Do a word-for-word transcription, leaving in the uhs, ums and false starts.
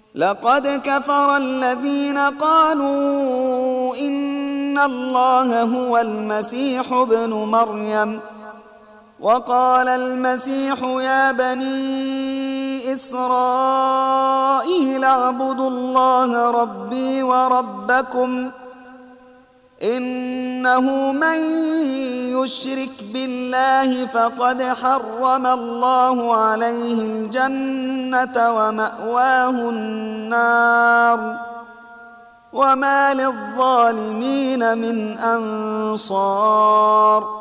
لقد كفر الذين قالوا إن الله هو المسيح ابن مريم وقال المسيح يا بني إسرائيل اعبدوا الله ربي وربكم إنه من يشرك بالله فقد حرم الله عليه الجنة ومأواه النار وما للظالمين من أنصار